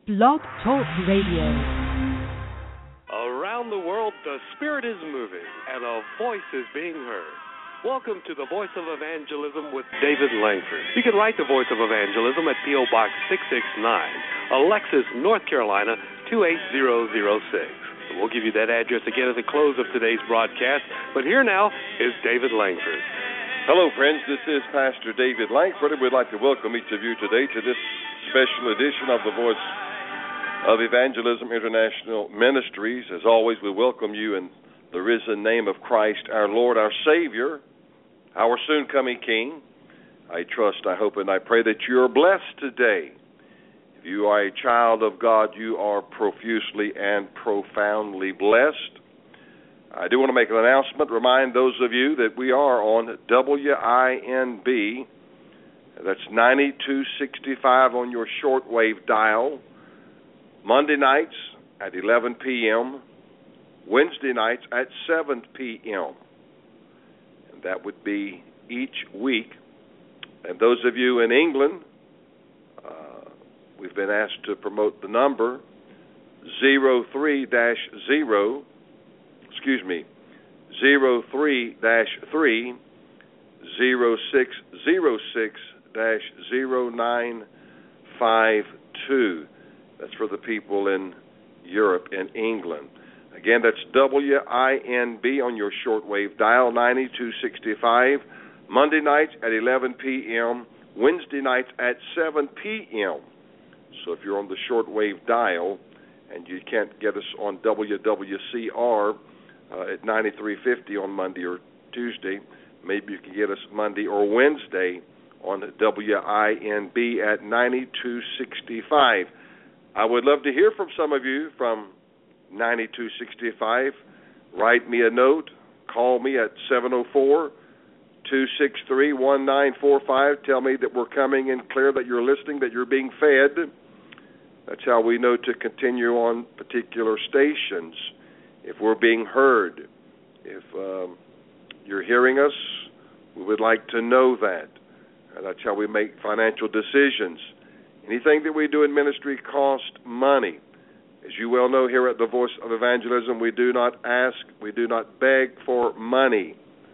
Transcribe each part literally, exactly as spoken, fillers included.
Blog Talk Radio. Around the world, the Spirit is moving and a voice is being heard. Welcome to the Voice of Evangelism with David Langford. You can write the Voice of Evangelism at P O. Box six six nine, Alexis, North Carolina, two eight zero zero six. We'll give you that address again at the close of today's broadcast, but here now is David Langford. Hello, friends. This is Pastor David Langford, and we'd like to welcome each of you today to this special edition of the Voice of Evangelism International Ministries. As always, we welcome you in the risen name of Christ, our Lord, our Savior, our soon-coming King. I trust, I hope, and I pray that you are blessed today. If you are a child of God, you are profusely and profoundly blessed. I do want to make an announcement, remind those of you that we are on W I N B. That's ninety-two sixty-five on your shortwave dial. Monday nights at eleven p.m., Wednesday nights at seven p.m. And that would be each week. And those of you in England, uh, we've been asked to promote the number zero three dash zero, excuse me, zero three dash three, zero six zero six dash zero nine five two. That's for the people in Europe and England. Again, that's W I N B on your shortwave dial, ninety-two sixty-five, Monday nights at eleven p.m., Wednesday nights at seven p.m. So if you're on the shortwave dial and you can't get us on W W C R uh, at ninety-three fifty on Monday or Tuesday, maybe you can get us Monday or Wednesday on W I N B at ninety-two sixty-five. I would love to hear from some of you from ninety-two sixty-five. Write me a note. Call me at seven oh four, two six three, one nine four five. Tell me that we're coming in clear, that you're listening, that you're being fed. That's how we know to continue on particular stations. If we're being heard, if um, you're hearing us, we would like to know that. And that's how we make financial decisions. Anything that we do in ministry costs money. As you well know, here at the Voice of Evangelism, we do not ask, we do not beg for money.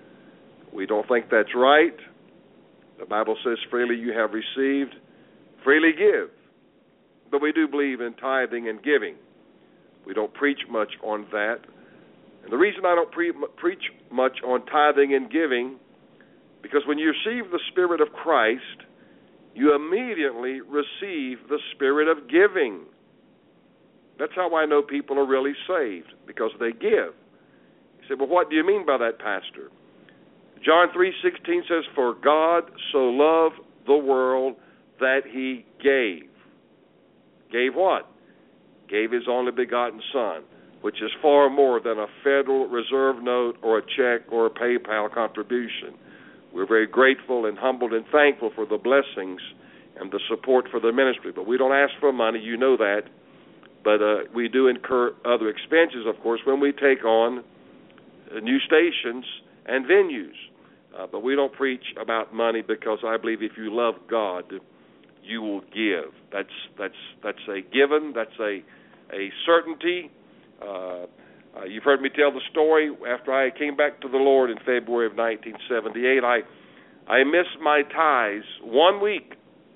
We don't think that's right. The Bible says, freely you have received, freely give. But we do believe in tithing and giving. We don't preach much on that. And the reason I don't pre- preach much on tithing and giving, because when you receive the Spirit of Christ, you immediately receive the Spirit of giving. That's how I know people are really saved, because they give. You say, well, what do you mean by that, Pastor? John three sixteen says, for God so loved the world that he gave. Gave what? Gave his only begotten Son, which is far more than a Federal Reserve note or a check or a PayPal contribution. We're very grateful and humbled and thankful for the blessings and the support for the ministry. But we don't ask for money, you know that. But uh, we do incur other expenses, of course, when we take on uh, new stations and venues. Uh, but we don't preach about money, because I believe if you love God, you will give. That's that's that's a given. That's a a certainty. Uh, uh, you've heard me tell the story. After I came back to the Lord in February of nineteen seventy-eight, I I missed my tithes one week,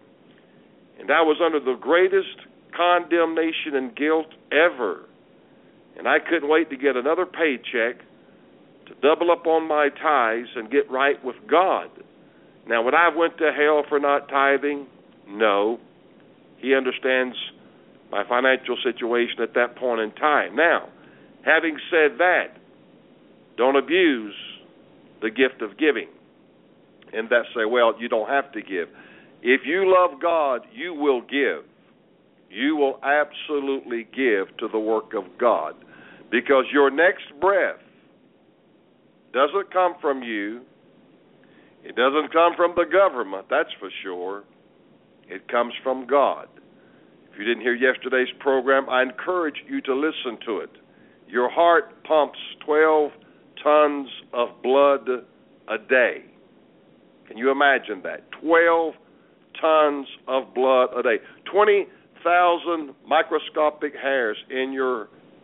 and I was under the greatest condemnation and guilt ever. And I couldn't wait to get another paycheck to double up on my tithes and get right with God. Now, would I have went to hell for not tithing? No. He understands my financial situation at that point in time. Now, having said that, don't abuse the gift of giving. And that say, well, you don't have to give. If you love God, you will give. You will absolutely give to the work of God, because your next breath doesn't come from you. It doesn't come from the government, that's for sure. It comes from God. If you didn't hear yesterday's program, I encourage you to listen to it. Your heart pumps twelve tons of blood a day. Can you imagine that? twelve tons of blood a day. twenty thousand microscopic hairs in your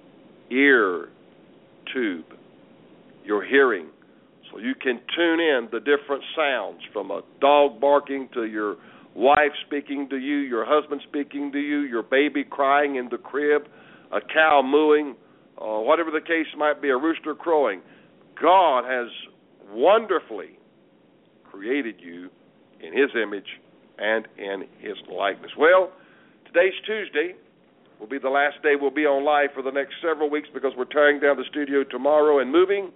ear tube, your hearing, so you can tune in the different sounds, from a dog barking to your wife speaking to you, your husband speaking to you, your baby crying in the crib, a cow mooing, uh, whatever the case might be, a rooster crowing. God has wonderfully created you in His image and in His likeness. Well, today's Tuesday. Will be the last day we'll be on live for the next several weeks, because we're tearing down the studio tomorrow and moving.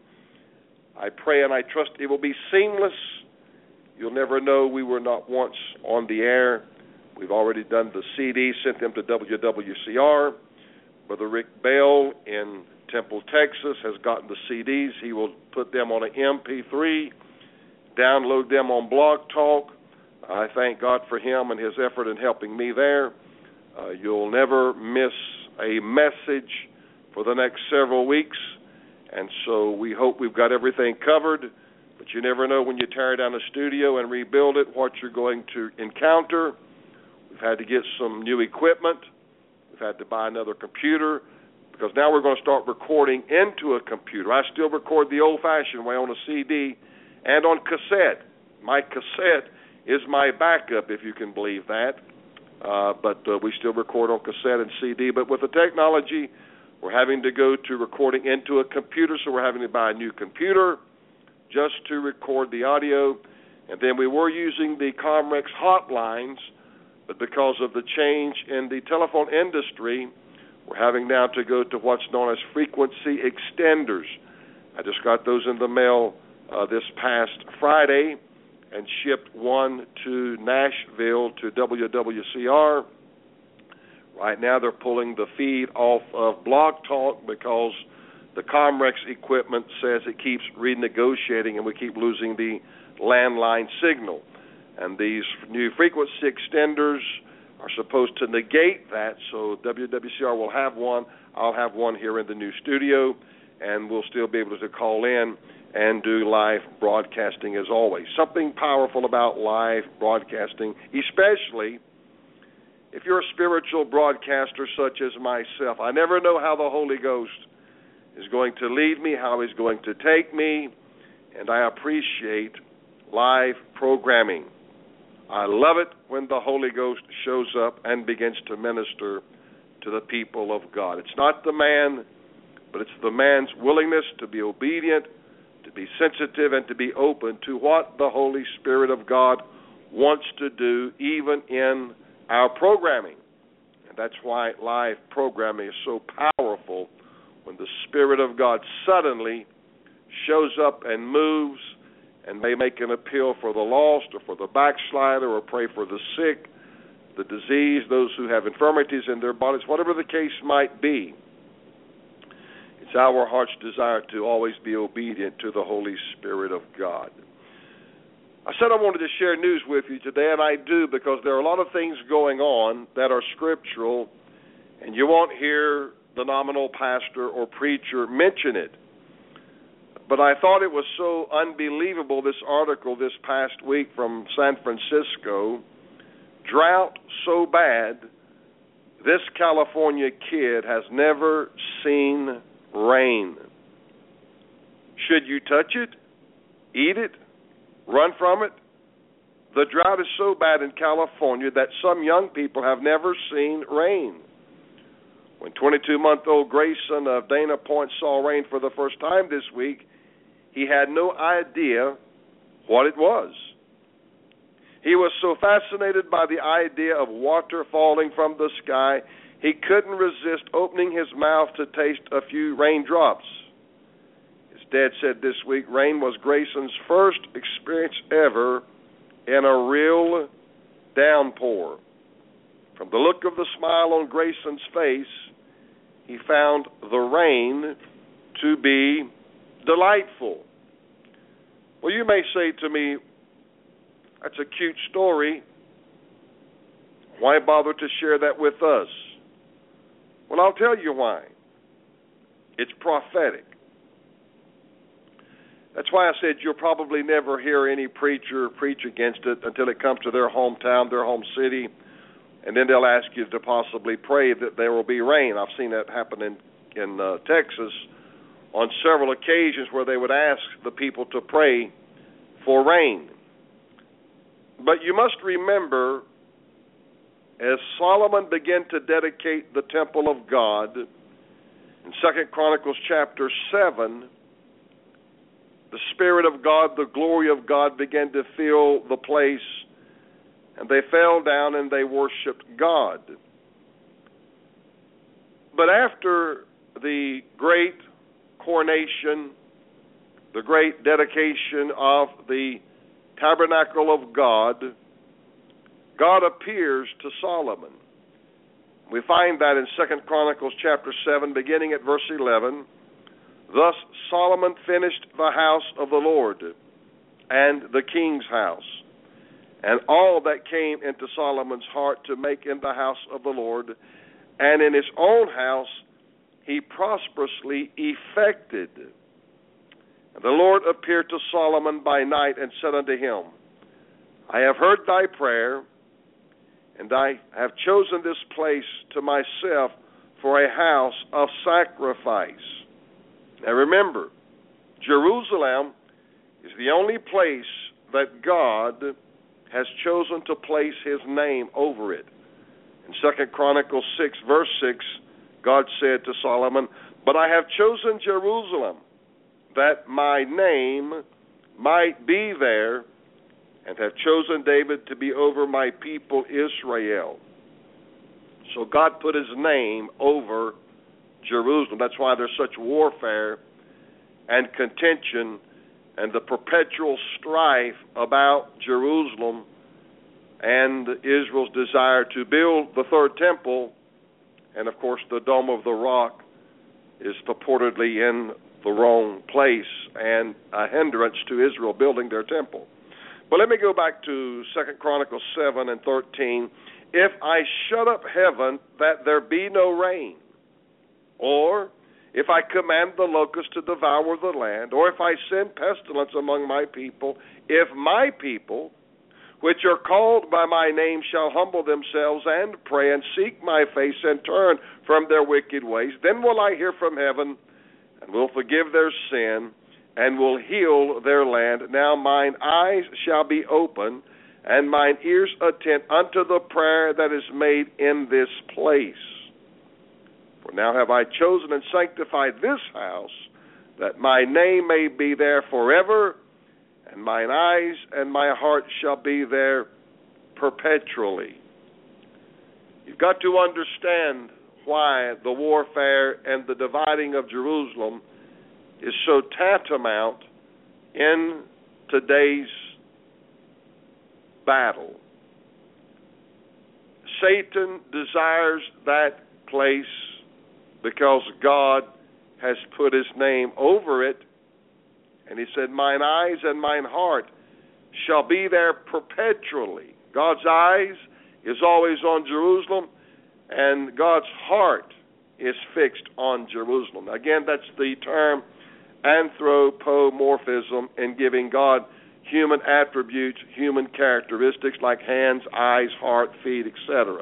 I pray and I trust it will be seamless. You'll never know we were not once on the air. We've already done the C Ds, sent them to W W C R. Brother Rick Bell in Temple, Texas, has gotten the C Ds. He will put them on an M P three, download them on Blog Talk. I thank God for him and his effort in helping me there. Uh, you'll never miss a message for the next several weeks, and so we hope we've got everything covered, but you never know when you tear down a studio and rebuild it what you're going to encounter. We've had to get some new equipment. We've had to buy another computer, because now we're going to start recording into a computer. I still record the old-fashioned way on a C D and on cassette. My cassette is my backup, if you can believe that. Uh, but uh, we still record on cassette and C D. But with the technology, we're having to go to recording into a computer, so we're having to buy a new computer just to record the audio. And then we were using the Comrex hotlines, but because of the change in the telephone industry, we're having now to go to what's known as frequency extenders. I just got those in the mail uh, this past Friday, and shipped one to Nashville to W W C R. Right now they're pulling the feed off of Blog Talk because the Comrex equipment says it keeps renegotiating and we keep losing the landline signal. And these new frequency extenders are supposed to negate that, so W W C R will have one. I'll have one here in the new studio, and we'll still be able to call in and do live broadcasting as always. Something powerful about live broadcasting, especially if you're a spiritual broadcaster such as myself. I never know how the Holy Ghost is going to lead me, how He's going to take me, and I appreciate live programming. I love it when the Holy Ghost shows up and begins to minister to the people of God. It's not the man, but it's the man's willingness to be obedient, to be sensitive, and to be open to what the Holy Spirit of God wants to do, even in our programming. And that's why live programming is so powerful, when the Spirit of God suddenly shows up and moves and may make an appeal for the lost or for the backslider, or pray for the sick, the diseased, those who have infirmities in their bodies, whatever the case might be. It's our heart's desire to always be obedient to the Holy Spirit of God. I said I wanted to share news with you today, and I do, because there are a lot of things going on that are scriptural, and you won't hear the nominal pastor or preacher mention it. But I thought it was so unbelievable, this article this past week from San Francisco. Drought so bad, this California kid has never seen rain. Should you touch it, eat it, run from it? The drought is so bad in California that some young people have never seen rain. When twenty-two-month-old Grayson of Dana Point saw rain for the first time this week, he had no idea what it was. He was so fascinated by the idea of water falling from the sky, he couldn't resist opening his mouth to taste a few raindrops. His dad said this week rain was Grayson's first experience ever in a real downpour. From the look of the smile on Grayson's face, he found the rain to be delightful. Well, you may say to me, that's a cute story. Why bother to share that with us? Well, I'll tell you why. It's prophetic. That's why I said you'll probably never hear any preacher preach against it until it comes to their hometown, their home city, and then they'll ask you to possibly pray that there will be rain. I've seen that happen in, in uh, Texas on several occasions where they would ask the people to pray for rain. But you must remember, as Solomon began to dedicate the temple of God, in Second Chronicles chapter seven, the Spirit of God, the glory of God began to fill the place, and they fell down and they worshiped God. But after the great coronation, the great dedication of the tabernacle of God, God appears to Solomon. We find that in Second Chronicles chapter seven, beginning at verse eleven. Thus Solomon finished the house of the Lord and the king's house, and all that came into Solomon's heart to make in the house of the Lord, and in his own house he prosperously effected. And the Lord appeared to Solomon by night and said unto him, I have heard thy prayer, and I have chosen this place to myself for a house of sacrifice. Now remember, Jerusalem is the only place that God has chosen to place his name over it. In Second Chronicles six, verse six, God said to Solomon, But I have chosen Jerusalem, that my name might be there, and have chosen David to be over my people Israel. So God put his name over Jerusalem. That's why there's such warfare and contention and the perpetual strife about Jerusalem and Israel's desire to build the third temple. And of course the Dome of the Rock is purportedly in the wrong place and a hindrance to Israel building their temple. But let me go back to Second Chronicles seven and thirteen. If I shut up heaven that there be no rain, or if I command the locust to devour the land, or if I send pestilence among my people, if my people, which are called by my name, shall humble themselves and pray and seek my face and turn from their wicked ways, then will I hear from heaven and will forgive their sin and will heal their land. Now mine eyes shall be open and mine ears attent unto the prayer that is made in this place. For now have I chosen and sanctified this house, that my name may be there forever, and mine eyes and my heart shall be there perpetually. You've got to understand why the warfare and the dividing of Jerusalem is so tantamount in today's battle. Satan desires that place because God has put his name over it, and he said, mine eyes and mine heart shall be there perpetually. God's eyes is always on Jerusalem, and God's heart is fixed on Jerusalem. Again, that's the term anthropomorphism, in giving God human attributes, human characteristics like hands, eyes, heart, feet, et cetera.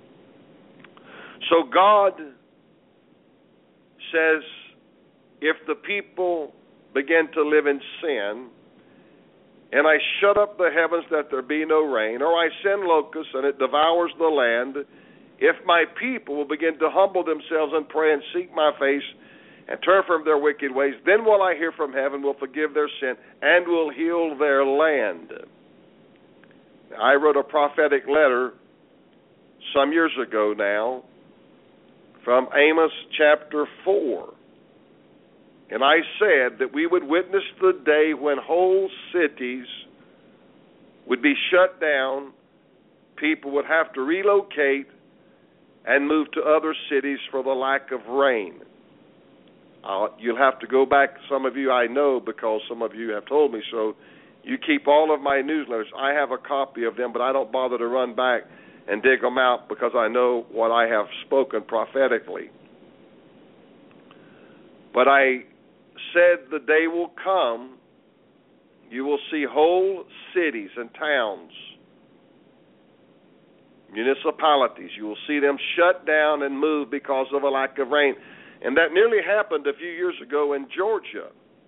So God says, if the people begin to live in sin, and I shut up the heavens that there be no rain, or I send locusts and it devours the land, if my people will begin to humble themselves and pray and seek my face and turn from their wicked ways, then will I hear from heaven, will forgive their sin, and will heal their land. I wrote a prophetic letter some years ago now from Amos chapter four. And I said that we would witness the day when whole cities would be shut down, people would have to relocate and move to other cities for the lack of rain. Uh, you'll have to go back, some of you I know, because some of you have told me so. You keep all of my newsletters. I have a copy of them, but I don't bother to run back and dig them out because I know what I have spoken prophetically. But I said the day will come, you will see whole cities and towns municipalities. You will see them shut down and move because of a lack of rain. And that nearly happened a few years ago in Georgia.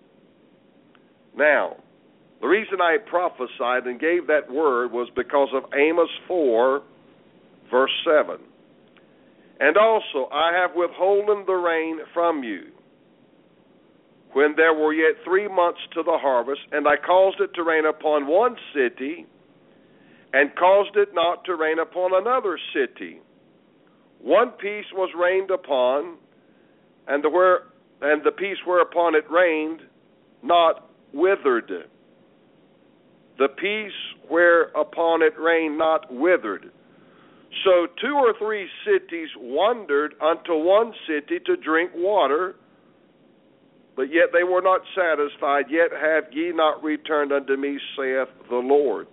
Now, the reason I prophesied and gave that word was because of Amos four, verse seven. And also, I have withholden the rain from you when there were yet three months to the harvest, and I caused it to rain upon one city, and caused it not to rain upon another city. One piece was rained upon, and the where and the piece whereupon it rained not withered. The piece whereupon it rained not withered. So two or three cities wandered unto one city to drink water, but yet they were not satisfied. Yet have ye not returned unto me, saith the Lord.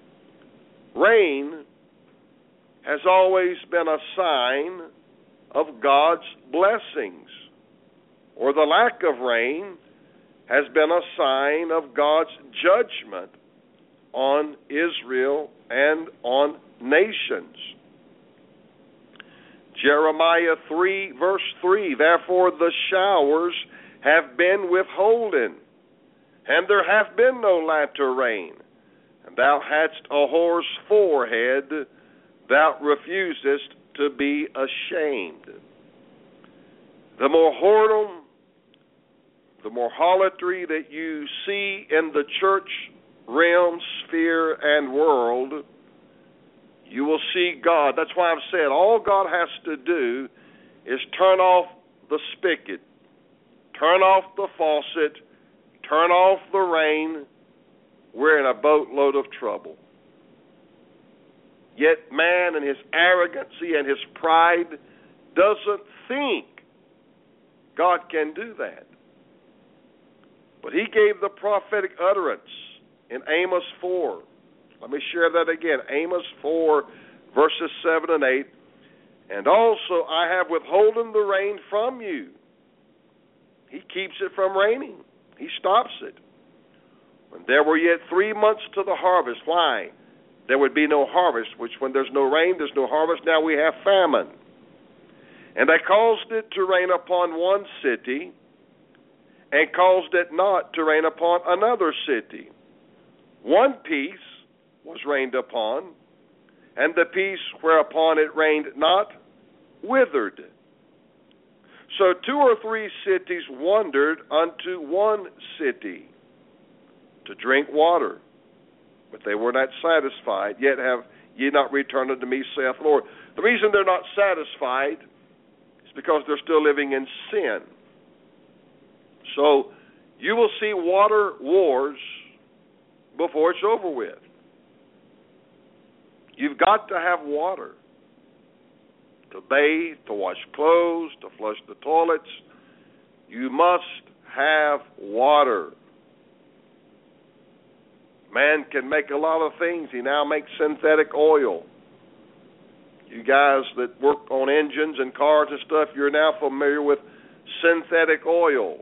Rain has always been a sign of God's blessings, or the lack of rain has been a sign of God's judgment on Israel and on nations. Jeremiah three, verse three, therefore the showers have been withholden, and there hath been no latter rain. And thou hadst a whore's forehead, thou refusest to be ashamed. The more whoredom, the more harlotry that you see in the church realm, sphere, and world, you will see God. That's why I've said all God has to do is turn off the spigot, turn off the faucet, turn off the rain. We're in a boatload of trouble. Yet man in his arrogancy and his pride doesn't think God can do that. But he gave the prophetic utterance in Amos four. Let me share that again. Amos four, verses seven and eight. And also I have withholden the rain from you. He keeps it from raining. He stops it. When there were yet three months to the harvest. Why? There would be no harvest, which when there's no rain, there's no harvest. Now we have famine. And I caused it to rain upon one city, and caused it not to rain upon another city. One piece was rained upon, and the piece whereupon it rained not withered. So two or three cities wandered unto one city to drink water, but they were not satisfied, yet have ye not returned unto me, saith the Lord. The reason they're not satisfied is because they're still living in sin. So you will see water wars before it's over with. You've got to have water to bathe, to wash clothes, to flush the toilets. You must have water. Man can make a lot of things. He now makes synthetic oil. You guys that work on engines and cars and stuff, you're now familiar with synthetic oil.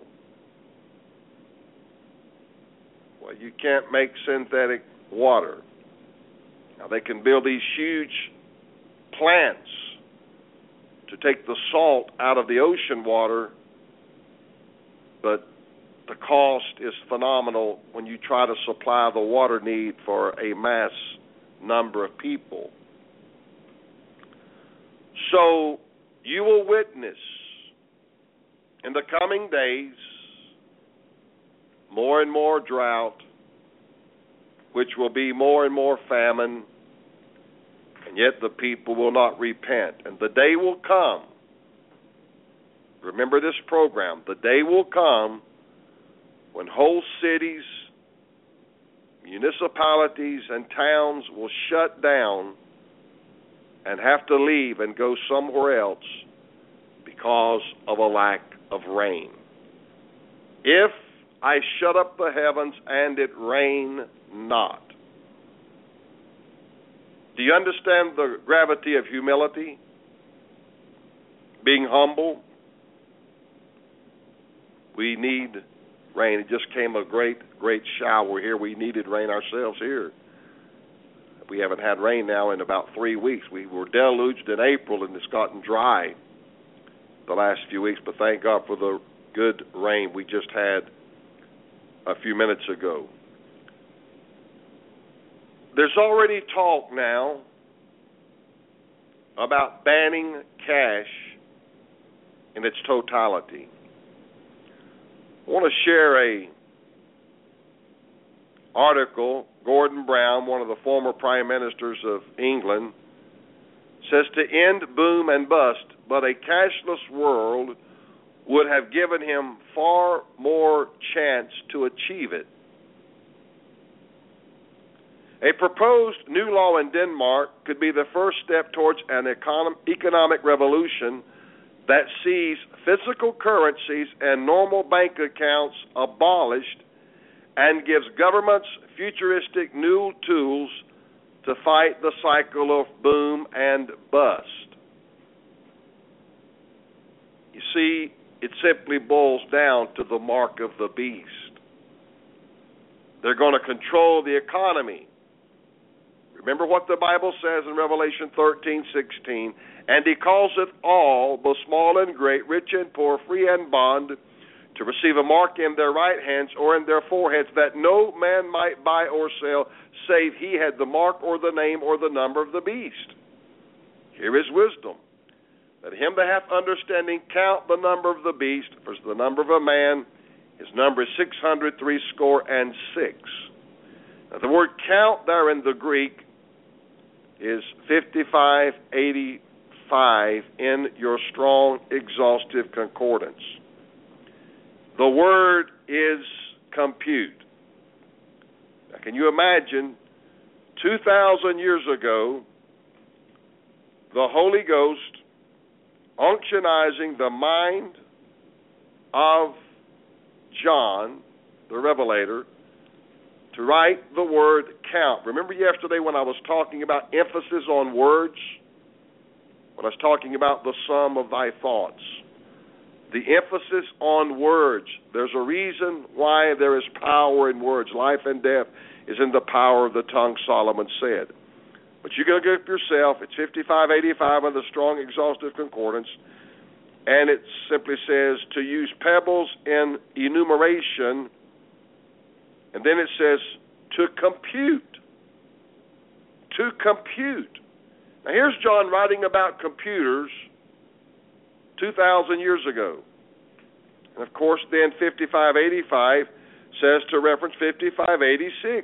Well, you can't make synthetic water. Now, they can build these huge plants to take the salt out of the ocean water, but the cost is phenomenal when you try to supply the water need for a mass number of people. So you will witness in the coming days more and more drought, which will be more and more famine, and yet the people will not repent. And the day will come, remember this program, the day will come when whole cities, municipalities, and towns will shut down and have to leave and go somewhere else because of a lack of rain. If I shut up the heavens and it rain not. Do you understand the gravity of humility? Being humble? We need rain. It just came a great, great shower here. We needed rain ourselves here. We haven't had rain now in about three weeks. We were deluged in April, and it's gotten dry the last few weeks, but thank God for the good rain we just had a few minutes ago. There's already talk now about banning cash in its totality. I want to share a article. Gordon Brown, one of the former prime ministers of England, says to end boom and bust, but a cashless world would have given him far more chance to achieve it. A proposed new law in Denmark could be the first step towards an econom- economic revolution that sees physical currencies and normal bank accounts abolished and gives governments futuristic new tools to fight the cycle of boom and bust. You see, it simply boils down to the mark of the beast. They're going to control the economy. Remember what the Bible says in Revelation thirteen sixteen, and he causeth all, both small and great, rich and poor, free and bond, to receive a mark in their right hands or in their foreheads, that no man might buy or sell, save he had the mark or the name or the number of the beast. Here is wisdom. Let him that hath understanding count the number of the beast, for the number of a man, his number is six hundred threescore and six. Now the word count there in the Greek is fifty-five eighty-five in your strong exhaustive concordance. The word is compute. Now, can you imagine two thousand years ago, the Holy Ghost unctionizing the mind of John, the Revelator, to write the word count. Remember yesterday when I was talking about emphasis on words? When I was talking about the sum of thy thoughts. The emphasis on words. There's a reason why there is power in words. Life and death is in the power of the tongue, Solomon said. But you can look up yourself. It's fifty-five eighty-five on the strong exhaustive concordance. And it simply says to use pebbles in enumeration. And then it says to compute. To compute. Now here's John writing about computers two thousand years ago. And of course then fifty-five eighty-five says to reference fifty-five eighty-six.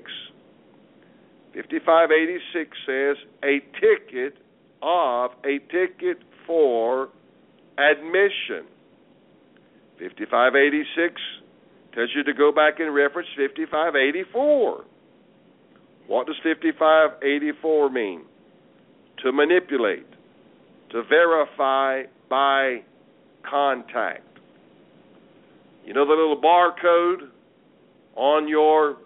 fifty-five eighty-six says a ticket of, a ticket for admission. fifty-five eighty-six tells you to go back and reference fifty-five eighty-four. What does fifty-five eighty-four mean? To manipulate, to verify by contact. You know the little barcode on your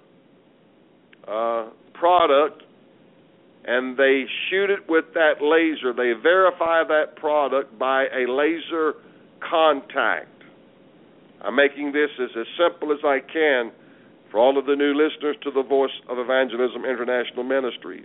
uh, product, and they shoot it with that laser. They verify that product by a laser contact. I'm making this as, as simple as I can for all of the new listeners to the Voice of Evangelism International Ministries.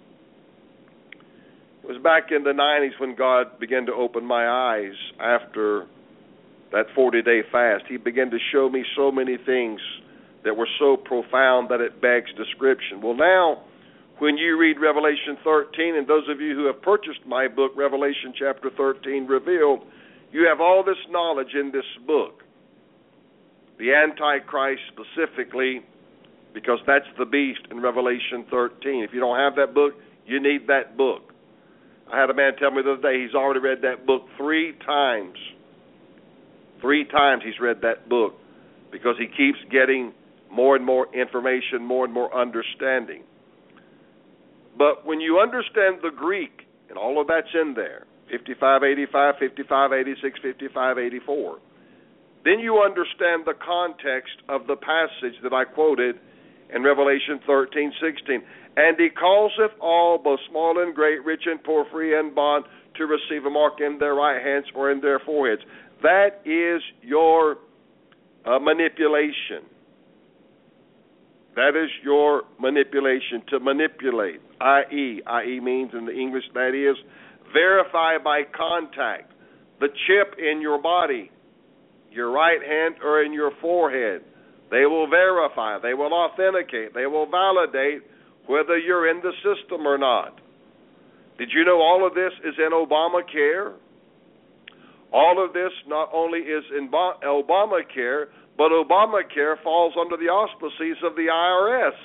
It was back in the nineties when God began to open my eyes after that forty-day fast. He began to show me so many things that were so profound that it begs description. Well, now, when you read Revelation thirteen, and those of you who have purchased my book, Revelation chapter thirteen Revealed, you have all this knowledge in this book. The Antichrist specifically, because that's the beast in Revelation thirteen. If you don't have that book, you need that book. I had a man tell me the other day he's already read that book three times. Three times he's read that book because he keeps getting more and more information, more and more understanding. But when you understand the Greek, and all of that's in there, fifty-five eighty-five, fifty-five eighty-six, fifty-five eighty-four, then you understand the context of the passage that I quoted in Revelation thirteen sixteen. And he causeth all, both small and great, rich and poor, free and bond, to receive a mark in their right hands or in their foreheads. That is your uh, manipulation. That is your manipulation, to manipulate. that is, that is means in the English, that is, verify by contact. The chip in your body, your right hand or in your forehead, they will verify, they will authenticate, they will validate whether you're in the system or not. Did you know all of this is in Obamacare? All of this not only is in Obamacare, but Obamacare falls under the auspices of the I R S.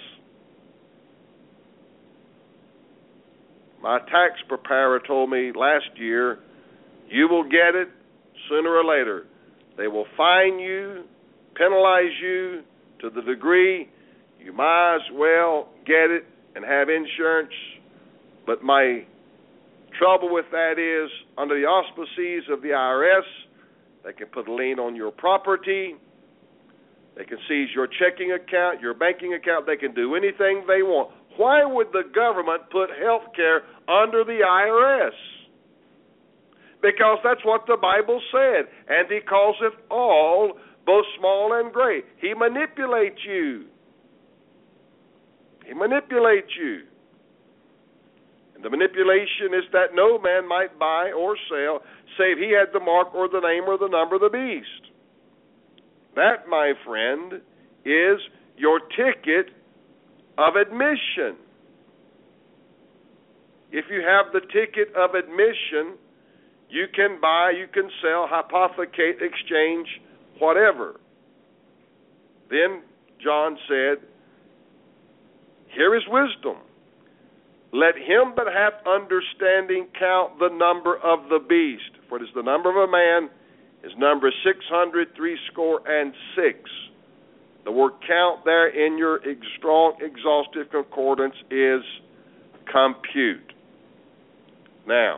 My tax preparer told me last year, you will get it sooner or later. They will fine you, penalize you to the degree you might as well get it and have insurance. But my trouble with that is, under the auspices of the I R S, they can put a lien on your property. They can seize your checking account, your banking account. They can do anything they want. Why would the government put health care under the I R S? Because that's what the Bible said, and he calls it all, both small and great. He manipulates you. He manipulates you. And the manipulation is that no man might buy or sell, save he had the mark or the name or the number of the beast. That, my friend, is your ticket of admission. If you have the ticket of admission, you can buy, you can sell, hypothecate, exchange, whatever. Then John said, here is wisdom. Let him that hath understanding count the number of the beast. For it is the number of a man, his number is six hundred threescore and six. The word count there in your strong exhaustive concordance is compute. Now,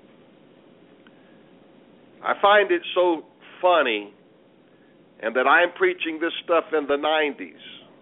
I find it so funny, and that I'm preaching this stuff in the nineties,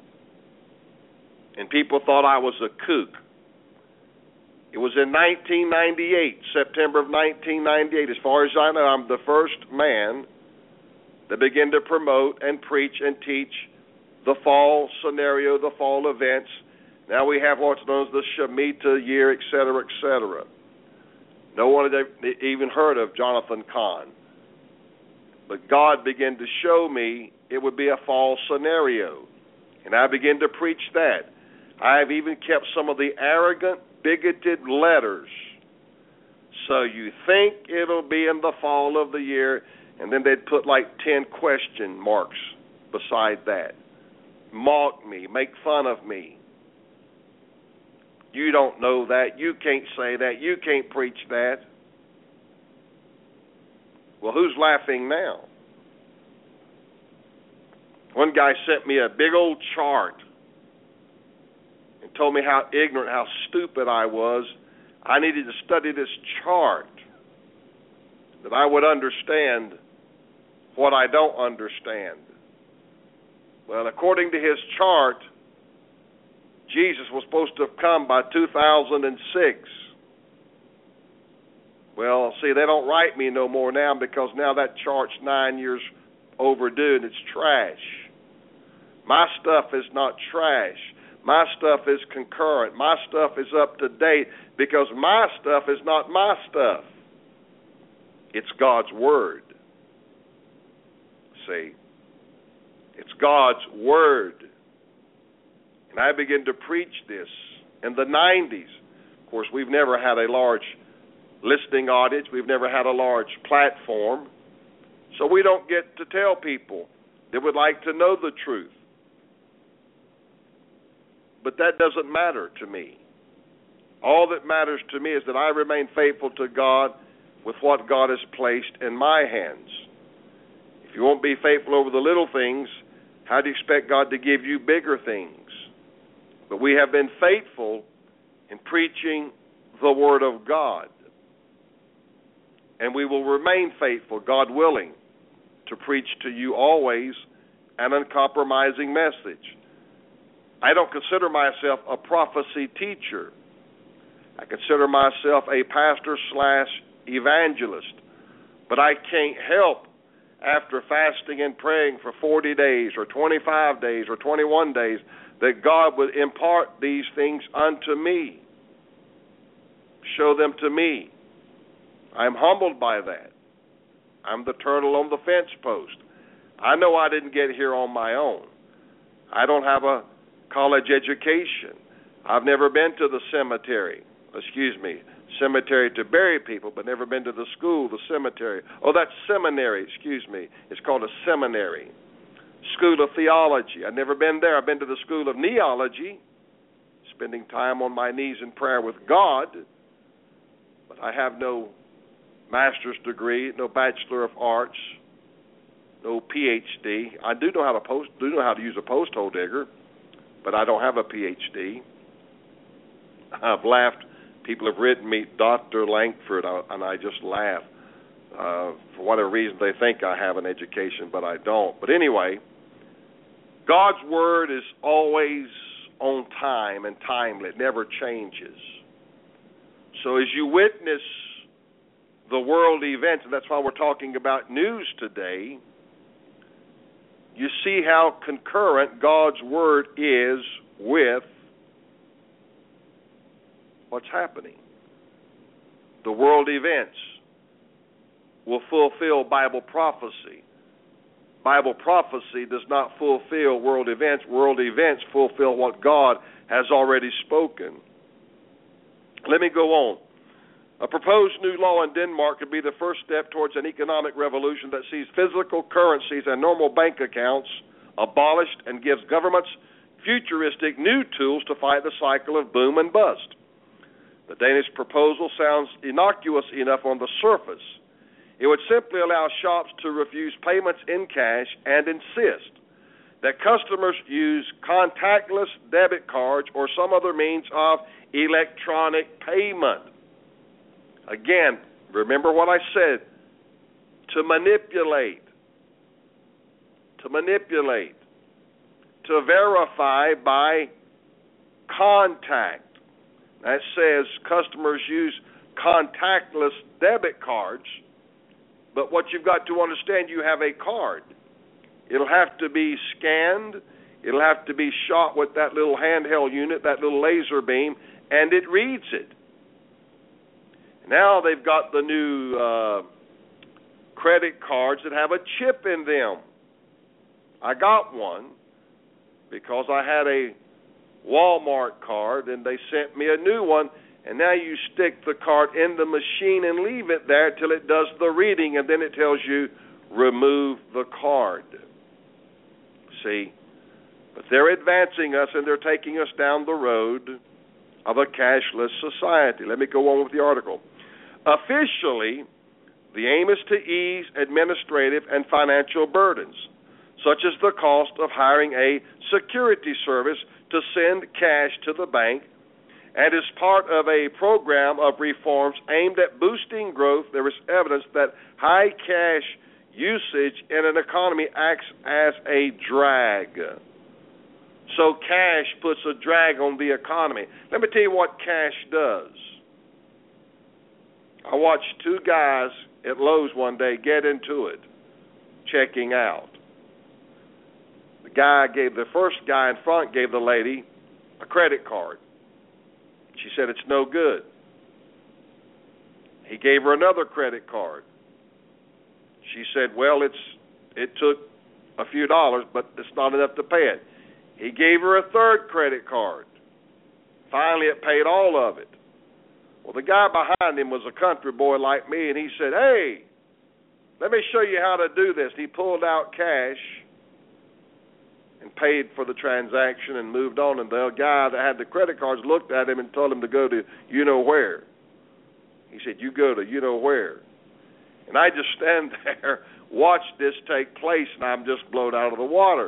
and people thought I was a kook. It was in nineteen ninety-eight, September of nineteen ninety-eight. As far as I know, I'm the first man that began to promote and preach and teach the fall scenario, the fall events. Now we have what's known as the Shemitah year, et cetera, et cetera. No one had even heard of Jonathan Cahn. But God began to show me it would be a fall scenario. And I began to preach that. I have even kept some of the arrogant, bigoted letters. So you think it'll be in the fall of the year, and then they'd put like ten question marks beside that. Mock me, make fun of me. You don't know that. You can't say that. You can't preach that. Well, who's laughing now? One guy sent me a big old chart and told me how ignorant, how stupid I was. I needed to study this chart that I would understand what I don't understand. Well, according to his chart, Jesus was supposed to have come by two thousand six. Well, see, they don't write me no more now because now that chart's nine years overdue and it's trash. My stuff is not trash. My stuff is concurrent. My stuff is up to date because my stuff is not my stuff. It's God's Word. See? It's God's Word. And I began to preach this in the nineties. Of course, we've never had a large listening audience. We've never had a large platform. So we don't get to tell people that would like to know the truth. But that doesn't matter to me. All that matters to me is that I remain faithful to God with what God has placed in my hands. If you won't be faithful over the little things, how do you expect God to give you bigger things? But we have been faithful in preaching the Word of God. And we will remain faithful, God willing, to preach to you always an uncompromising message. I don't consider myself a prophecy teacher. I consider myself a pastor slash evangelist. But I can't help, after fasting and praying for forty days or twenty-five days or twenty-one days, that God would impart these things unto me. show them to me. I'm humbled by that. I'm the turtle on the fence post. I know I didn't get here on my own. I don't have a college education. I've never been to the cemetery. Excuse me, cemetery to bury people, but never been to the school, the cemetery. Oh, that's seminary, excuse me. It's called a seminary. School of Theology. I've never been there. I've been to the School of Neology, spending time on my knees in prayer with God, but I have no master's degree, no Bachelor of Arts, no P H D. I do know how to post, do know how to use a post hole digger, but I don't have a P H D. I've laughed. People have written me Doctor Langford, and I just laugh. Uh, for whatever reason, they think I have an education, but I don't. But anyway, God's Word is always on time and timely. It never changes. So as you witness the world events, and that's why we're talking about news today, you see how concurrent God's Word is with what's happening. The world events will fulfill Bible prophecy. Bible prophecy does not fulfill world events. World events fulfill what God has already spoken. Let me go on. A proposed new law in Denmark could be the first step towards an economic revolution that sees physical currencies and normal bank accounts abolished and gives governments futuristic new tools to fight the cycle of boom and bust. The Danish proposal sounds innocuous enough on the surface. It would simply allow shops to refuse payments in cash and insist that customers use contactless debit cards or some other means of electronic payment. Again, remember what I said, to manipulate, to manipulate, to verify by contact. That says customers use contactless debit cards, but what you've got to understand, you have a card. It'll have to be scanned. It'll have to be shot with that little handheld unit, that little laser beam, and it reads it. Now they've got the new uh, credit cards that have a chip in them. I got one because I had a Walmart card, and they sent me a new one, and now you stick the card in the machine and leave it there till it does the reading, and then it tells you, remove the card. See? But they're advancing us, and they're taking us down the road of a cashless society. Let me go on with the article. Officially, the aim is to ease administrative and financial burdens, such as the cost of hiring a security service to send cash to the bank, and is part of a program of reforms aimed at boosting growth. There is evidence that high cash usage in an economy acts as a drag. So cash puts a drag on the economy. Let me tell you what cash does. I watched two guys at Lowe's one day get into it, checking out. The guy gave, the first guy in front gave the lady a credit card. She said, it's no good. He gave her another credit card. She said, well, it's it took a few dollars, but it's not enough to pay it. He gave her a third credit card. Finally, it paid all of it. Well, the guy behind him was a country boy like me, and he said, hey, let me show you how to do this. He pulled out cash and paid for the transaction and moved on, and the guy that had the credit cards looked at him and told him to go to you-know-where. He said, you go to you-know-where. And I just stand there, watch this take place, and I'm just blown out of the water.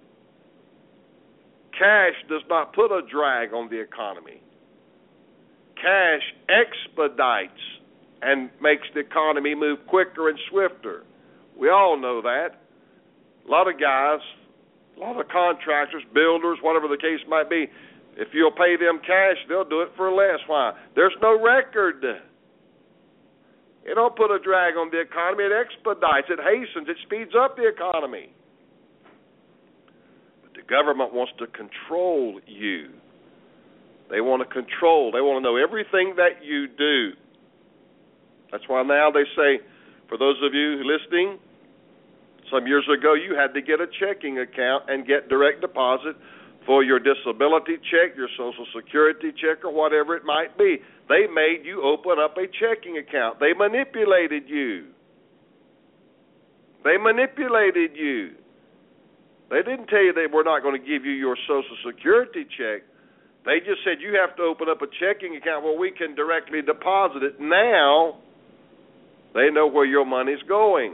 Cash does not put a drag on the economy. Cash expedites and makes the economy move quicker and swifter. We all know that. A lot of guys, a lot of contractors, builders, whatever the case might be, if you'll pay them cash, they'll do it for less. Why? There's no record. It don't put a drag on the economy. It expedites, it hastens, it speeds up the economy. But the government wants to control you. They want to control. They want to know everything that you do. That's why now they say, for those of you listening, some years ago you had to get a checking account and get direct deposit for your disability check, your Social Security check, or whatever it might be. They made you open up a checking account. They manipulated you. They manipulated you. They didn't tell you they were not going to give you your Social Security check. They just said you have to open up a checking account where we can directly deposit it. Now they know where your money's going.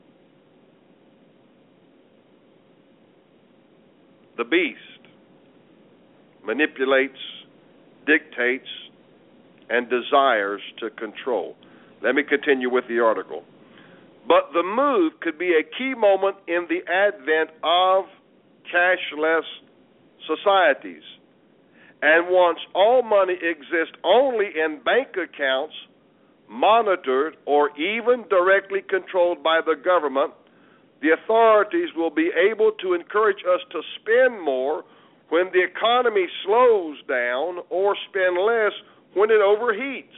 The beast manipulates, dictates, and desires to control. Let me continue with the article. But the move could be a key moment in the advent of cashless societies. And once all money exists only in bank accounts, monitored or even directly controlled by the government, the authorities will be able to encourage us to spend more when the economy slows down or spend less when it overheats.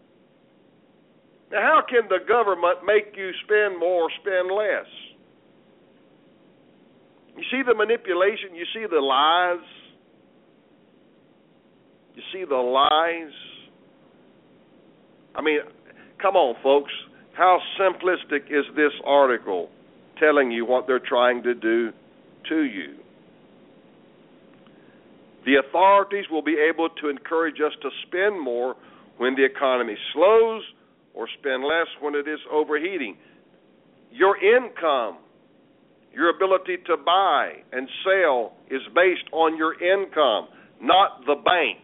Now, how can the government make you spend more or spend less? You see the manipulation? You see the lies? You see the lies? I mean, come on, folks. How simplistic is this article telling you what they're trying to do to you? The authorities will be able to encourage us to spend more when the economy slows or spend less when it is overheating. Your income, your ability to buy and sell is based on your income, not the bank.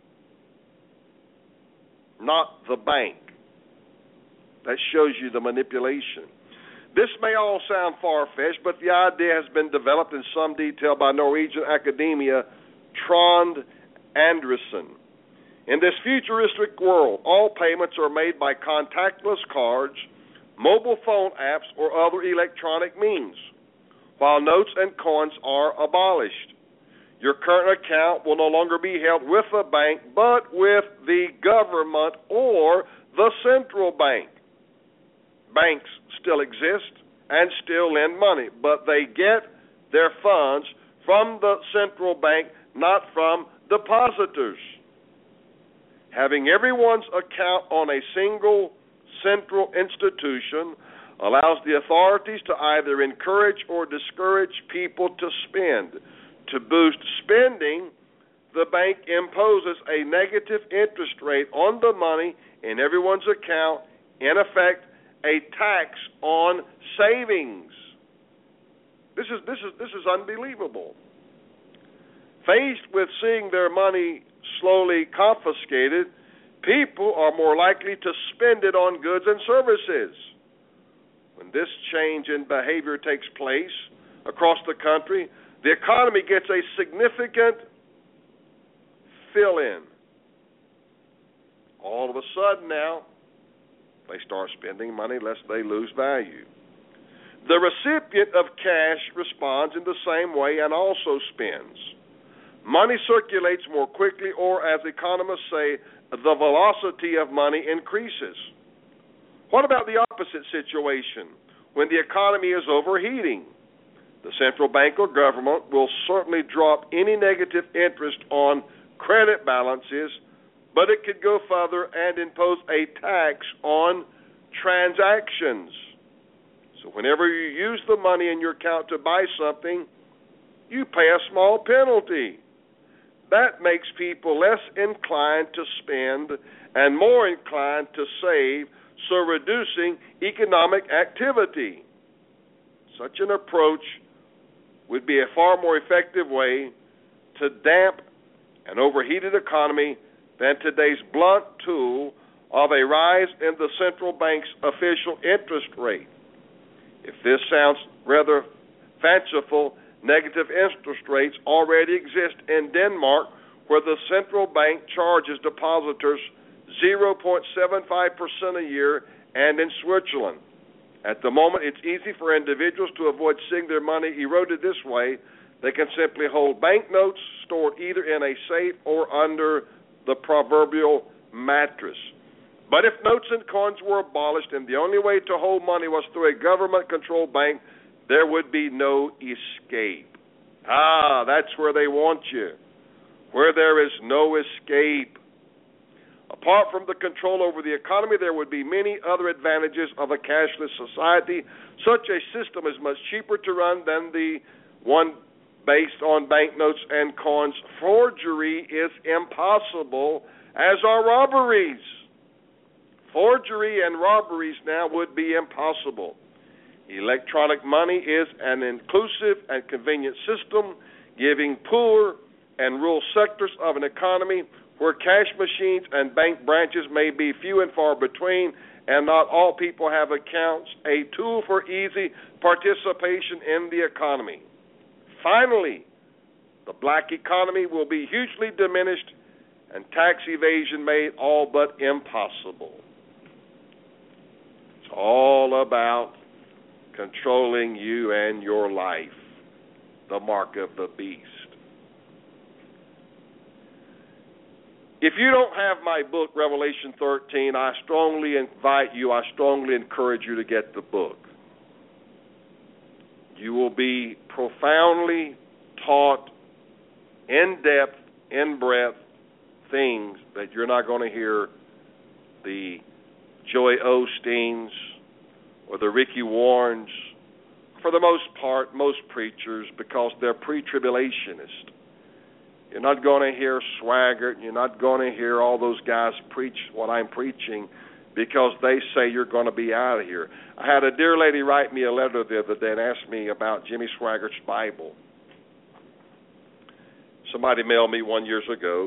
Not the bank. That shows you the manipulation. This may all sound far-fetched, but the idea has been developed in some detail by Norwegian academia Trond Andresen. In this futuristic world, all payments are made by contactless cards, mobile phone apps, or other electronic means, while notes and coins are abolished. Your current account will no longer be held with a bank, but with the government or the central bank. Banks still exist and still lend money, but they get their funds from the central bank, not from depositors. Having everyone's account on a single central institution allows the authorities to either encourage or discourage people to spend. To boost spending, the bank imposes a negative interest rate on the money in everyone's account, in effect, a tax on savings. This is this is this is unbelievable. Faced with seeing their money slowly confiscated, people are more likely to spend it on goods and services. When this change in behavior takes place across the country, the economy gets a significant fill-in. All of a sudden now, they start spending money lest they lose value. The recipient of cash responds in the same way and also spends. Money circulates more quickly, or as economists say, the velocity of money increases. What about the opposite situation, when the economy is overheating? The central bank or government will certainly drop any negative interest on credit balances, but it could go further and impose a tax on transactions. So whenever you use the money in your account to buy something, you pay a small penalty. That makes people less inclined to spend and more inclined to save, so reducing economic activity. Such an approach would be a far more effective way to damp an overheated economy than today's blunt tool of a rise in the central bank's official interest rate. If this sounds rather fanciful, negative interest rates already exist in Denmark, where the central bank charges depositors zero point seven five percent a year, and in Switzerland. At the moment, it's easy for individuals to avoid seeing their money eroded this way. They can simply hold banknotes stored either in a safe or under the proverbial mattress. But if notes and coins were abolished and the only way to hold money was through a government-controlled bank, there would be no escape. Ah, that's where they want you, where there is no escape. Apart from the control over the economy, there would be many other advantages of a cashless society. Such a system is much cheaper to run than the one based on banknotes and coins. Forgery is impossible, as are robberies. Forgery and robberies now would be impossible. Electronic money is an inclusive and convenient system, giving poor and rural sectors of an economy where cash machines and bank branches may be few and far between, and not all people have accounts, a tool for easy participation in the economy. Finally, the black economy will be hugely diminished and tax evasion made all but impossible. It's all about controlling you and your life, the mark of the beast. If you don't have my book, Revelation thirteen, I strongly invite you, I strongly encourage you to get the book. You will be profoundly taught in depth, in breadth, things that you're not going to hear the Joey Osteens or the Ricky Warrens, for the most part, most preachers, because they're pre-tribulationists. You're not going to hear Swaggart, you're not going to hear all those guys preach what I'm preaching because they say you're going to be out of here. I had a dear lady write me a letter the other day and ask me about Jimmy Swaggart's Bible. Somebody mailed me one years ago.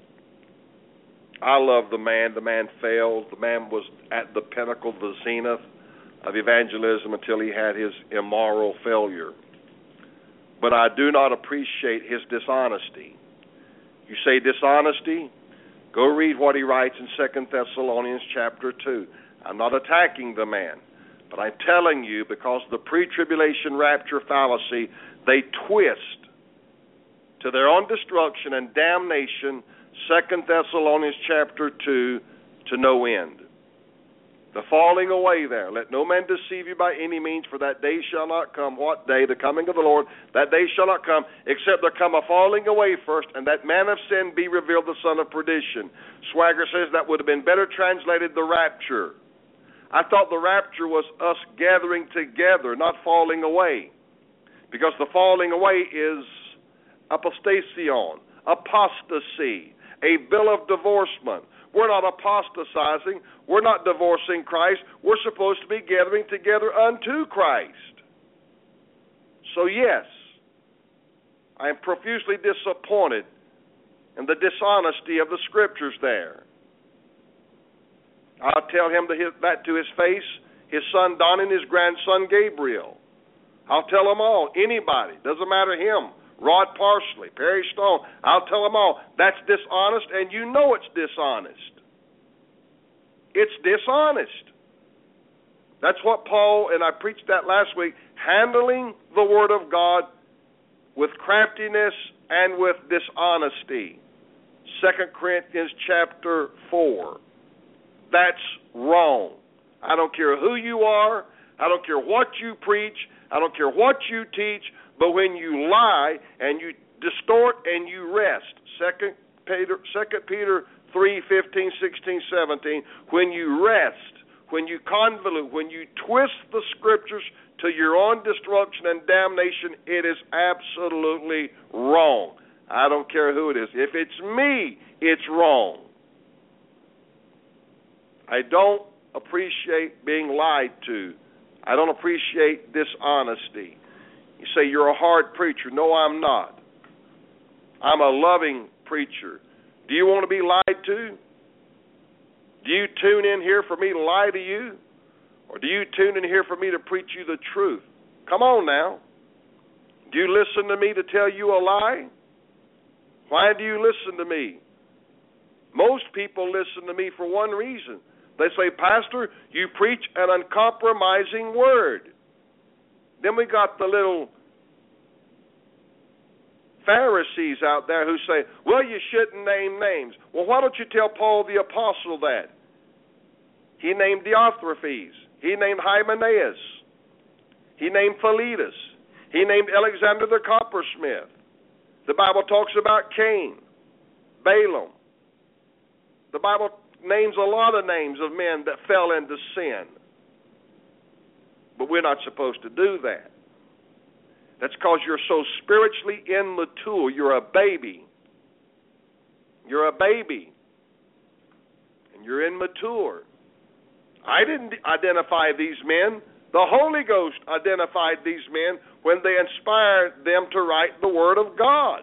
I love the man. The man failed. The man was at the pinnacle, the zenith of evangelism until he had his immoral failure. But I do not appreciate his dishonesty. You say dishonesty? Go read what he writes in Second Thessalonians chapter two. I'm not attacking the man, but I'm telling you, because the pre-tribulation rapture fallacy, they twist to their own destruction and damnation Second Thessalonians chapter two to no end. The falling away there. Let no man deceive you by any means, for that day shall not come. What day? The coming of the Lord. That day shall not come, except there come a falling away first, and that man of sin be revealed, the son of perdition. Swagger says that would have been better translated the rapture. I thought the rapture was us gathering together, not falling away. Because the falling away is apostasion, apostasy, a bill of divorcement. We're not apostatizing. We're not divorcing Christ. We're supposed to be gathering together unto Christ. So yes, I am profusely disappointed in the dishonesty of the Scriptures there. I'll tell him that to his face, his son Don and his grandson Gabriel. I'll tell them all, anybody, doesn't matter him, Rod Parsley, Perry Stone, I'll tell them all, that's dishonest, and you know it's dishonest. It's dishonest. That's what Paul, and I preached that last week, handling the Word of God with craftiness and with dishonesty. Second Corinthians chapter four. That's wrong. I don't care who you are. I don't care what you preach. I don't care what you teach. But when you lie and you distort and you wrest, Second Peter, Second Peter three, fifteen, sixteen, seventeen, when you wrest, when you convolute, when you twist the Scriptures to your own destruction and damnation, it is absolutely wrong. I don't care who it is. If it's me, it's wrong. I don't appreciate being lied to. I don't appreciate dishonesty. You say you're a hard preacher. No, I'm not. I'm a loving preacher. Do you want to be lied to? Do you tune in here for me to lie to you? Or do you tune in here for me to preach you the truth? Come on now. Do you listen to me to tell you a lie? Why do you listen to me? Most people listen to me for one reason. They say, Pastor, you preach an uncompromising word. Then we got the little Pharisees out there who say, well, you shouldn't name names. Well, why don't you tell Paul the Apostle that? He named Diotrephes. He named Hymenaeus. He named Philetus. He named Alexander the coppersmith. The Bible talks about Cain, Balaam. The Bible names a lot of names of men that fell into sin. But we're not supposed to do that. That's because you're so spiritually immature. You're a baby. You're a baby. And you're immature. I didn't identify these men. The Holy Ghost identified these men when they inspired them to write the Word of God.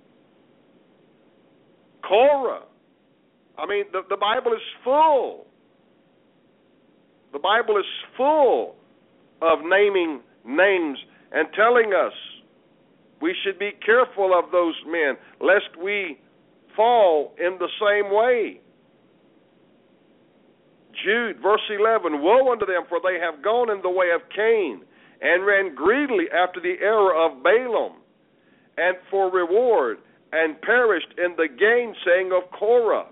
Korah. I mean, the, the Bible is full. The Bible is full of naming names and telling us we should be careful of those men, lest we fall in the same way. Jude, verse eleven, woe unto them, for they have gone in the way of Cain, and ran greedily after the error of Balaam, and for reward, and perished in the gainsaying of Korah.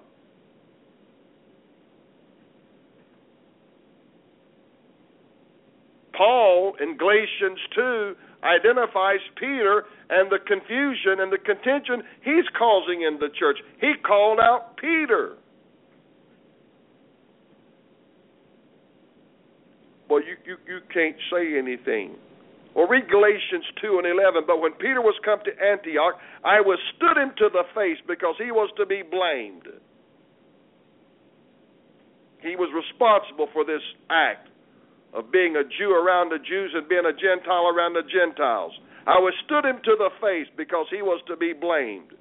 Paul, in Galatians two, identifies Peter and the confusion and the contention he's causing in the church. He called out Peter. Well, you, you, you can't say anything. Well, read Galatians two and eleven. But when Peter was come to Antioch, I withstood him to the face because he was to be blamed. He was responsible for this act of being a Jew around the Jews and being a Gentile around the Gentiles. I withstood him to the face because he was to be blamed.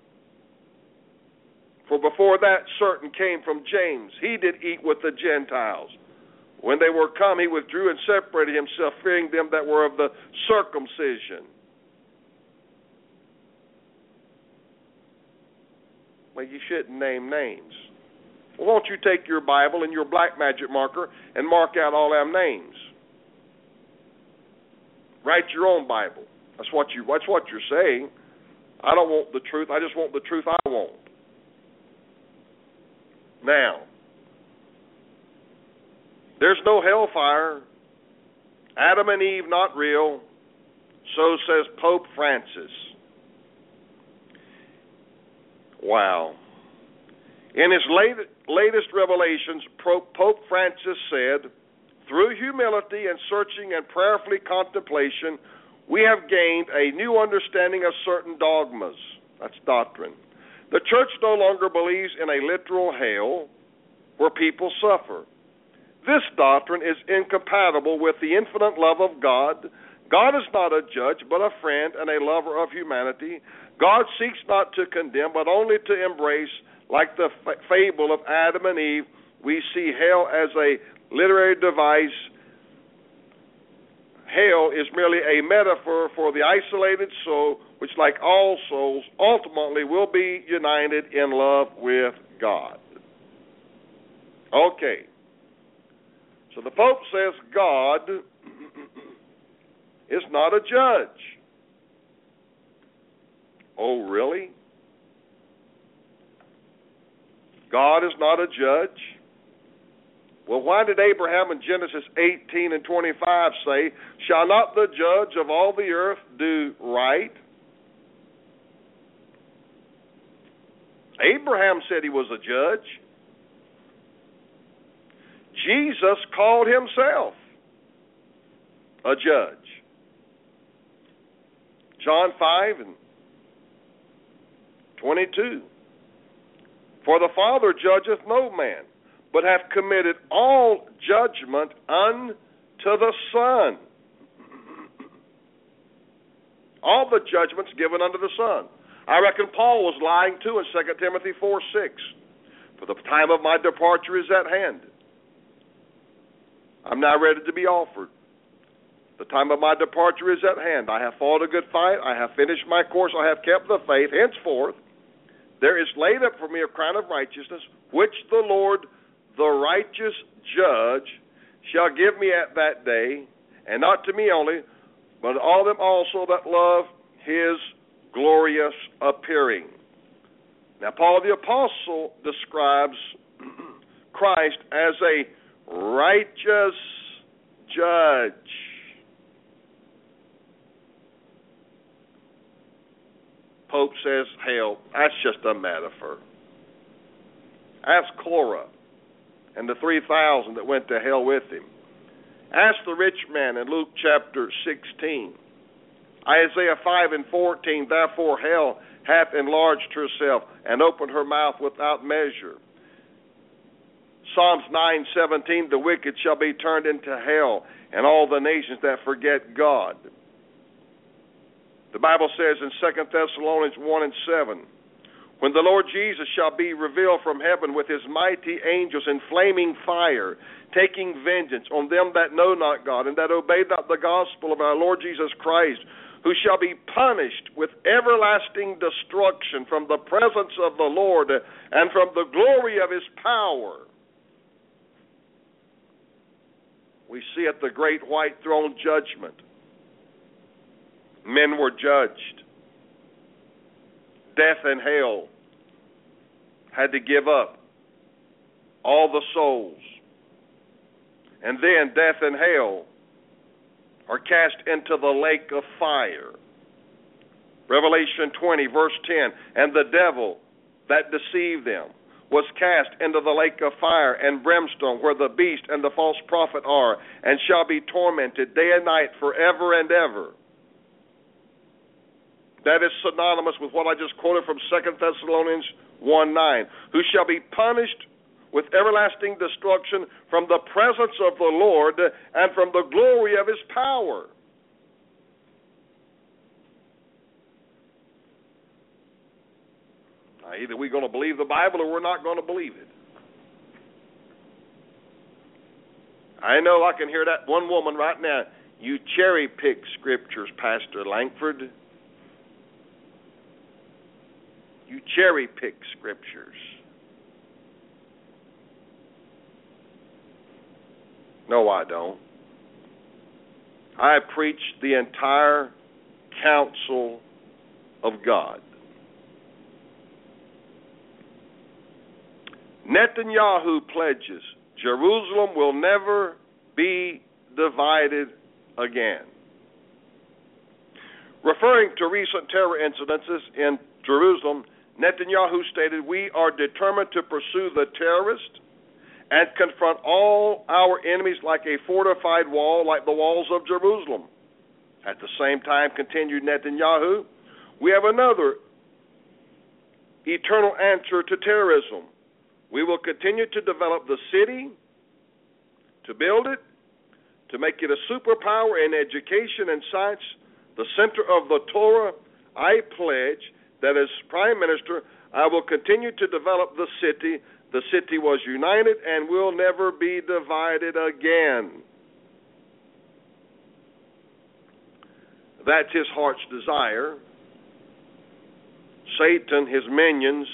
For before that, certain came from James. He did eat with the Gentiles. When they were come, he withdrew and separated himself, fearing them that were of the circumcision. Well, you shouldn't name names. Well, won't you take your Bible and your black magic marker and mark out all them names? Write your own Bible. That's what you. That's what you're saying. I don't want the truth. I just want the truth I want. Now, there's no hellfire. Adam and Eve not real. So says Pope Francis. Wow. In his late, latest revelations, Pope Francis said, through humility and searching and prayerfully contemplation, we have gained a new understanding of certain dogmas. That's doctrine. The church no longer believes in a literal hell where people suffer. This doctrine is incompatible with the infinite love of God. God is not a judge, but a friend and a lover of humanity. God seeks not to condemn, but only to embrace. Like the f- fable of Adam and Eve, we see hell as a literary device. Hell is merely a metaphor for the isolated soul, which, like all souls, ultimately will be united in love with God. Okay. So the Pope says God is not a judge. Oh, really? God is not a judge? Well, why did Abraham in Genesis eighteen and twenty-five say, shall not the judge of all the earth do right? Abraham said he was a judge. Jesus called himself a judge. John five and twenty-two. For the Father judgeth no man, but hath committed all judgment unto the Son. All the judgments given unto the Son. I reckon Paul was lying too in Second Timothy four six. For the time of my departure is at hand. I'm now ready to be offered. The time of my departure is at hand. I have fought a good fight. I have finished my course. I have kept the faith. Henceforth, there is laid up for me a crown of righteousness, which the Lord, the righteous judge, shall give me at that day, and not to me only, but all them also that love his glorious appearing. Now, Paul the Apostle describes Christ as a righteous judge. Pope says hell. That's just a metaphor. Ask Korah and the three thousand that went to hell with him. Ask the rich man in Luke chapter sixteen. Isaiah five and fourteen, therefore hell hath enlarged herself and opened her mouth without measure. Psalms nine seventeen, the wicked shall be turned into hell, and all the nations that forget God. The Bible says in Second Thessalonians one and seven, when the Lord Jesus shall be revealed from heaven with his mighty angels in flaming fire, taking vengeance on them that know not God and that obey not the gospel of our Lord Jesus Christ, who shall be punished with everlasting destruction from the presence of the Lord and from the glory of his power. We see at the great white throne judgment, men were judged. Death and hell had to give up all the souls. And then death and hell are cast into the lake of fire. Revelation twenty, verse ten, and the devil that deceived them was cast into the lake of fire and brimstone, where the beast and the false prophet are, and shall be tormented day and night forever and ever. That is synonymous with what I just quoted from Second Thessalonians one nine, who shall be punished with everlasting destruction from the presence of the Lord and from the glory of his power. Now, either we're going to believe the Bible or we're not going to believe it. I know I can hear that one woman right now. You cherry pick scriptures, Pastor Langford. You cherry pick scriptures. No, I don't. I preach the entire counsel of God. Netanyahu pledges Jerusalem will never be divided again. Referring to recent terror incidences in Jerusalem, Netanyahu stated, "We are determined to pursue the terrorists and confront all our enemies like a fortified wall, like the walls of Jerusalem." At the same time, continued Netanyahu, "we have another eternal answer to terrorism. We will continue to develop the city, to build it, to make it a superpower in education and science, the center of the Torah. I pledge that as Prime Minister, I will continue to develop the city. The city was united and will never be divided again." That's his heart's desire. Satan, his minions,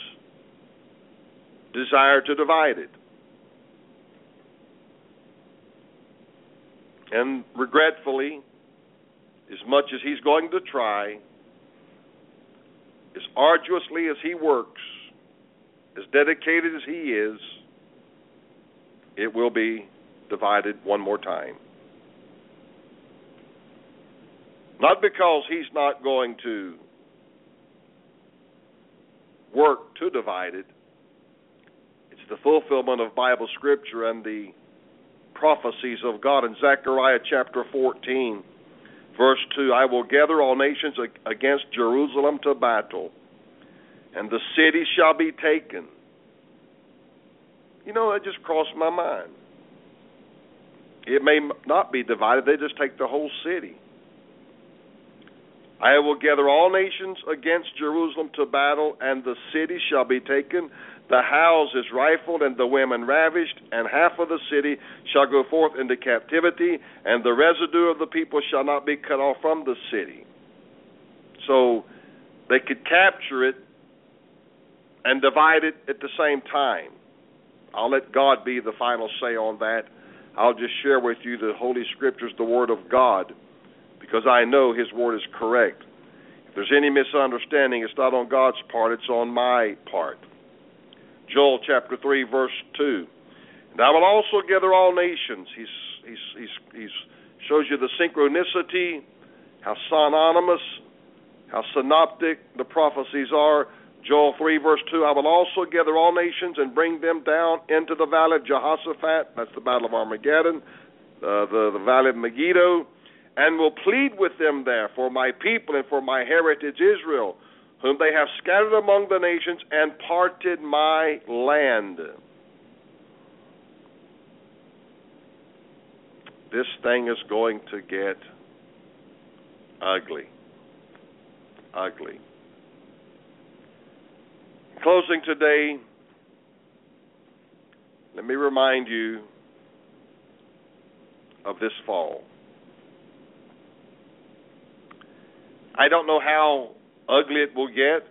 desire to divide it. And regretfully, as much as he's going to try, as arduously as he works, as dedicated as he is, it will be divided one more time. Not because he's not going to work to divide it. It's the fulfillment of Bible Scripture and the prophecies of God. In Zechariah chapter fourteen, verse two, "I will gather all nations against Jerusalem to battle, and the city shall be taken." You know, that just crossed my mind. It may not be divided. They just take the whole city. "I will gather all nations against Jerusalem to battle, and the city shall be taken. The houses rifled and the women ravished, and half of the city shall go forth into captivity, and the residue of the people shall not be cut off from the city." So they could capture it and divide it at the same time. I'll let God be the final say on that. I'll just share with you the Holy Scriptures, the Word of God, because I know His Word is correct. If there's any misunderstanding, it's not on God's part, it's on my part. Joel chapter three, verse two. And I will also gather all nations. He's, he's, he's, he's shows you the synchronicity, how synonymous, how synoptic the prophecies are. Joel three, verse two, I will also gather all nations and bring them down into the valley of Jehoshaphat. That's the battle of Armageddon, uh, the, the valley of Megiddo, and will plead with them there for my people and for my heritage Israel, whom they have scattered among the nations and parted my land. This thing is going to get ugly. Ugly. Closing today, let me remind you of this fall. I don't know how ugly it will get.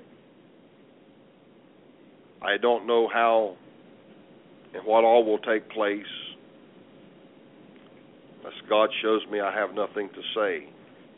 I don't know how and what all will take place. As God shows me, I have nothing to say.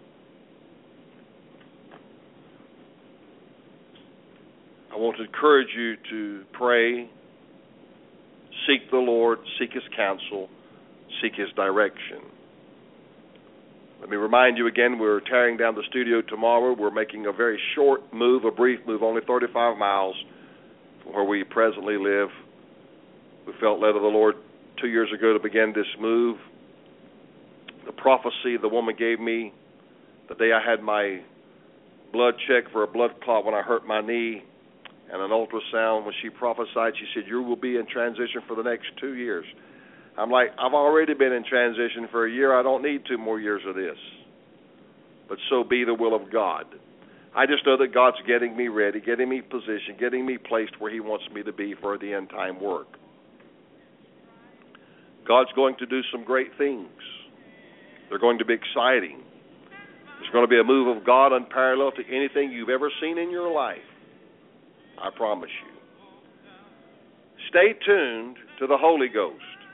I want to encourage you to pray, seek the Lord, seek His counsel, seek His direction. Let me remind you again, we're tearing down the studio tomorrow. We're making a very short move, a brief move, only thirty-five miles from where we presently live. We felt led of the Lord two years ago to begin this move. The prophecy the woman gave me the day I had my blood check for a blood clot when I hurt my knee, and an ultrasound, when she prophesied, she said, you will be in transition for the next two years. I'm like, I've already been in transition for a year. I don't need two more years of this. But so be the will of God. I just know that God's getting me ready, getting me positioned, getting me placed where He wants me to be for the end time work. God's going to do some great things. They're going to be exciting. There's going to be a move of God unparalleled to anything you've ever seen in your life. I promise you. Stay tuned to the Holy Ghost.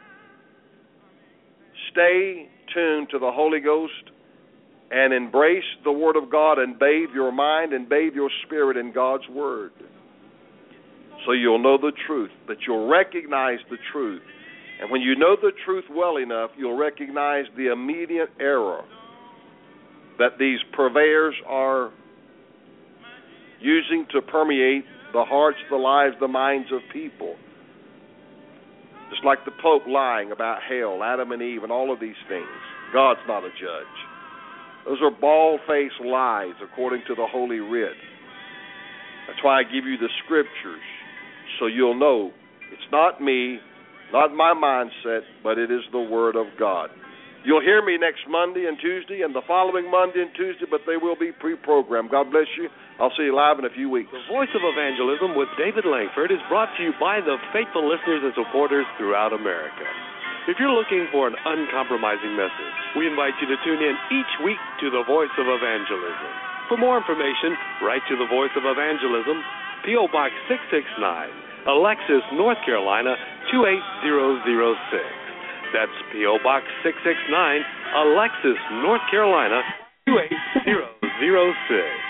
Stay tuned to the Holy Ghost and embrace the Word of God and bathe your mind and bathe your spirit in God's Word. So you'll know the truth, that you'll recognize the truth. And when you know the truth well enough, you'll recognize the immediate error that these purveyors are using to permeate the hearts, the lives, the minds of people. Just like the Pope lying about hell, Adam and Eve, and all of these things. God's not a judge. Those are bald-faced lies according to the Holy Writ. That's why I give you the Scriptures, so you'll know it's not me, not my mindset, but it is the Word of God. You'll hear me next Monday and Tuesday and the following Monday and Tuesday, but they will be pre-programmed. God bless you. I'll see you live in a few weeks. The Voice of Evangelism with David Langford is brought to you by the faithful listeners and supporters throughout America. If you're looking for an uncompromising message, we invite you to tune in each week to the Voice of Evangelism. For more information, write to the Voice of Evangelism, P O Box six six nine, Alexis, North Carolina, two eight zero zero six. That's P O Box six six nine, Alexis, North Carolina, two eight zero zero six.